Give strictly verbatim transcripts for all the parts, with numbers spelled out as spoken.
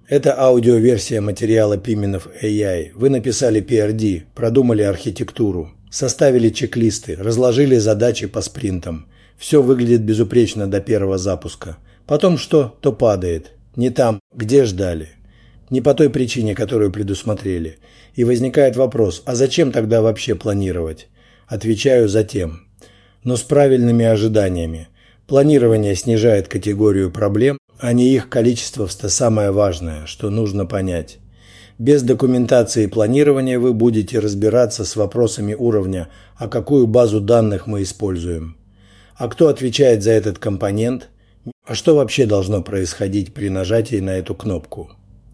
Это аудиоверсия материала Pimenov эй ай. Вы написали пи ар ди, продумали архитектуру, составили чек-листы, разложили задачи по спринтам. Все выглядит безупречно до первого запуска. Потом что? То падает. Не там, где ждали. Не по той причине, которую предусмотрели. И возникает вопрос, а зачем тогда вообще планировать? Отвечаю, затем. Но с правильными ожиданиями. Планирование снижает категорию проблем, а не их количество, что самое важное, что нужно понять. Без документации и планирования вы будете разбираться с вопросами уровня, а какую базу данных мы используем. А кто отвечает за этот компонент? А что вообще должно происходить при нажатии на эту кнопку?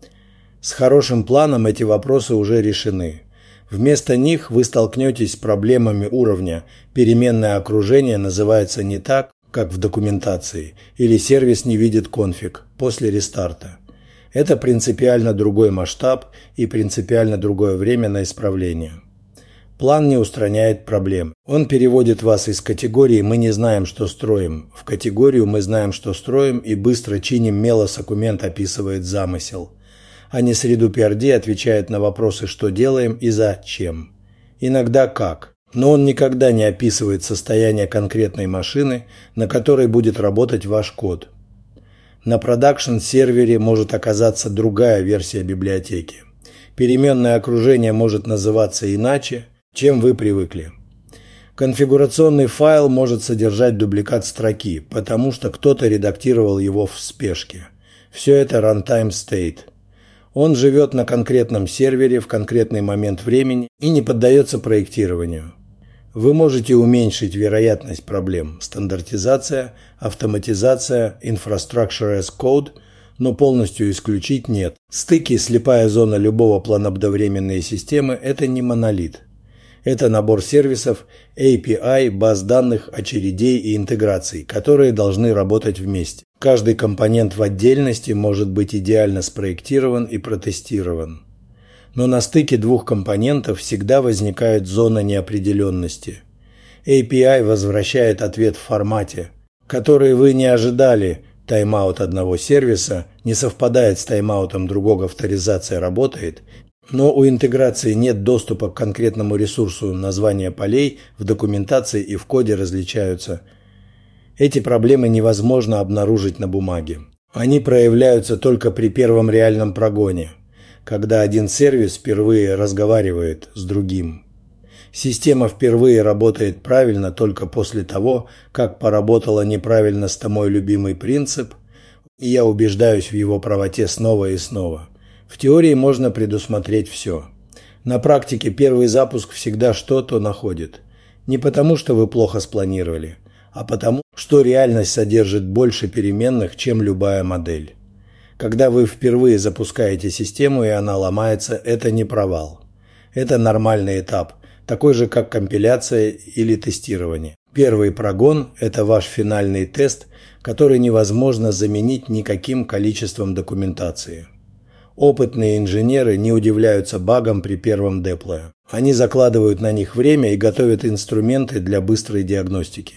С хорошим планом эти вопросы уже решены. Вместо них вы столкнетесь с проблемами уровня. Переменное окружение называется не так, как в документации, или сервис не видит конфиг после рестарта. Это принципиально другой масштаб и принципиально другое время на исправление. План не устраняет проблем. Он переводит вас из категории «мы не знаем, что строим» в категорию «мы знаем, что строим» и быстро чиним мелос-акумент описывает замысел. А не среду пи ар ди отвечает на вопросы «что делаем» и «зачем». Иногда «как». Но он никогда не описывает состояние конкретной машины, на которой будет работать ваш код. На продакшн-сервере может оказаться другая версия библиотеки. Переменное окружение может называться иначе, чем вы привыкли. Конфигурационный файл может содержать дубликат строки, потому что кто-то редактировал его в спешке. Все это runtime state. Он живет на конкретном сервере в конкретный момент времени и не поддается проектированию. Вы можете уменьшить вероятность проблем стандартизация, автоматизация, infrastructure as code, но полностью исключить нет. Стыки, слепая зона любого планобдовременной системы – это не монолит. Это набор сервисов, эй пи ай, баз данных, очередей и интеграций, которые должны работать вместе. Каждый компонент в отдельности может быть идеально спроектирован и протестирован. Но на стыке двух компонентов всегда возникает зона неопределенности. эй пи ай возвращает ответ в формате, который вы не ожидали. Тайм-аут одного сервиса не совпадает с тайм-аутом другого, авторизация работает, но у интеграции нет доступа к конкретному ресурсу, названия полей в документации и в коде различаются. Эти проблемы невозможно обнаружить на бумаге. Они проявляются только при первом реальном прогоне, когда один сервис впервые разговаривает с другим. Система впервые работает правильно только после того, как поработала неправильно с мой любимый принцип, и я убеждаюсь в его правоте снова и снова. В теории можно предусмотреть все. На практике первый запуск всегда что-то находит. Не потому, что вы плохо спланировали, а потому, что реальность содержит больше переменных, чем любая модель. Когда вы впервые запускаете систему и она ломается, это не провал. Это нормальный этап, такой же, как компиляция или тестирование. Первый прогон – это ваш финальный тест, который невозможно заменить никаким количеством документации. Опытные инженеры не удивляются багам при первом деплое. Они закладывают на них время и готовят инструменты для быстрой диагностики.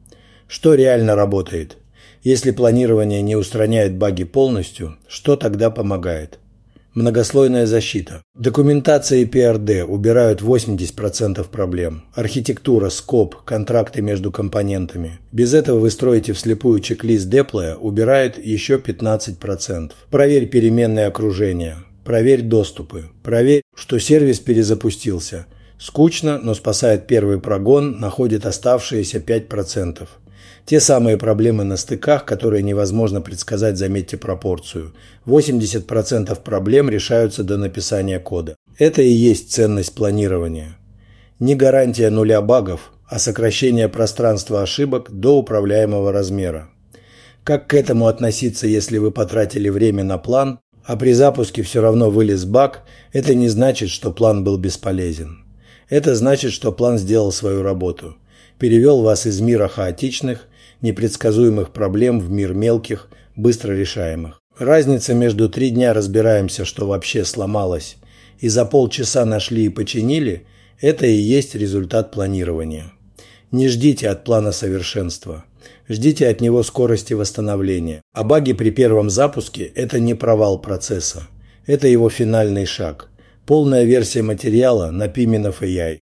Что реально работает? Если планирование не устраняет баги полностью, что тогда помогает? Многослойная защита. Документация и пи ар ди убирают восемьдесят процентов проблем. Архитектура, скоп, контракты между компонентами. Без этого вы строите вслепую чек-лист деплоя, убирает еще пятнадцать процентов. Проверь переменные окружения. Проверь доступы. Проверь, что сервис перезапустился. Скучно, но спасает первый прогон, находит оставшиеся пять процентов. Те самые проблемы на стыках, которые невозможно предсказать, заметьте пропорцию. восемьдесят процентов проблем решаются до написания кода. Это и есть ценность планирования. Не гарантия нуля багов, а сокращение пространства ошибок до управляемого размера. Как к этому относиться, если вы потратили время на план, а при запуске все равно вылез баг, это не значит, что план был бесполезен. Это значит, что план сделал свою работу. Перевел вас из мира хаотичных, непредсказуемых проблем в мир мелких, быстро решаемых. Разница между три дня разбираемся, что вообще сломалось, и за полчаса нашли и починили – это и есть результат планирования. Не ждите от плана совершенства. Ждите от него скорости восстановления. А баги при первом запуске – это не провал процесса. Это его финальный шаг. Полная версия материала на Piminov эй ай.